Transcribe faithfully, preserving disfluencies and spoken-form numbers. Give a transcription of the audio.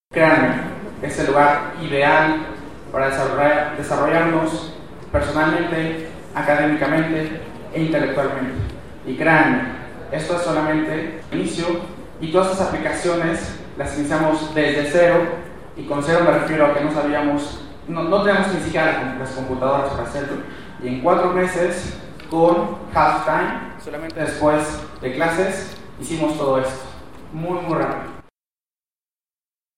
Créanme, es el lugar ideal para desarrollar, desarrollarnos personalmente, académicamente e intelectualmente. Y créanme, esto es solamente el inicio y todas estas aplicaciones las iniciamos desde cero, y con cero me refiero a que no sabíamos, no, no teníamos ni siquiera las computadoras para hacerlo. Y en cuatro meses, con halftime, solamente después de clases, hicimos todo esto. Muy, muy rápido.